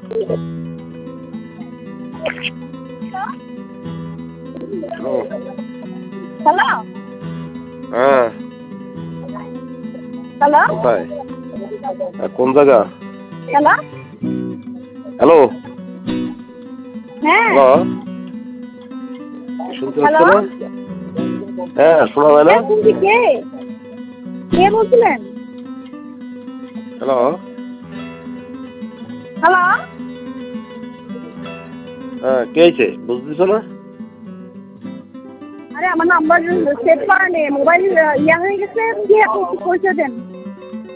Hello. হ্যাঁ, hello. কোথায়? কোন জায়গা? হ্যালো। হ্যালো হ্যাঁ। হ্যালো, শুনতে হ্যালো। পাচ্ছ না? হ্যাঁ, শোনা যায় না? হ্যাঁ শুনছি। কে কে বলছিলেন? Hello, hello. হ্যাঁ, কে আইছে বুঝতেছ না? আরে আমার নাম্বার সেভ করা নেই, মোবাইল ইয়া হয়ে গেছে। কে আপনি একটু পরিচয় দেন।